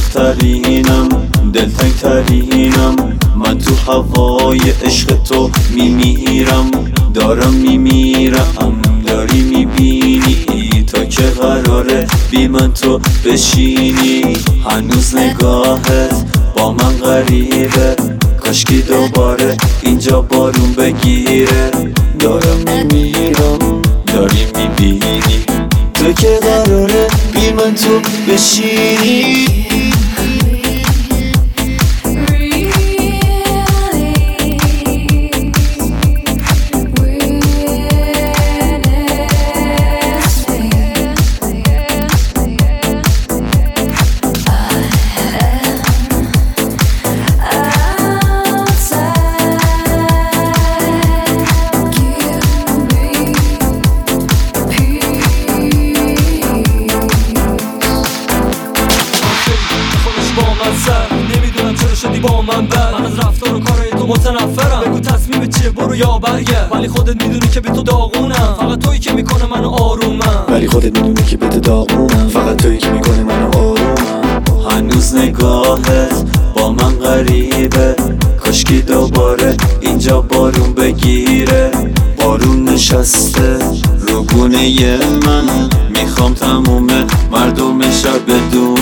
بهترینم، دلتنگ ترینم. من تو هوای عشق تو میمیرم، دارم میمیرم. داری میبینی تا که قراره بی من تو بشینی؟ هنوز نگاهت با من غریبه، کاشکی دوباره اینجا بارون بگیره. دارم میمیرم، داری میبینی تو که قراره بی من تو بشینی؟ نمیدونم چرا شدی با من بد، من از رفتار و کارهای تو متنفرم. بگو تصمیم چیه، برو یا برگرد. ولی خودت میدونی که به تو داغونم، فقط تویی که میکنه منو آرومم. ولی خودت میدونی که به تو داغونم، فقط تویی که میکنه منو آرومم. هنوز نگاهت با من غریبه، کاشکی دوباره اینجا بارون بگیره. بارون نشسته رو گونه من، میخوام تموم مردم شهر بدون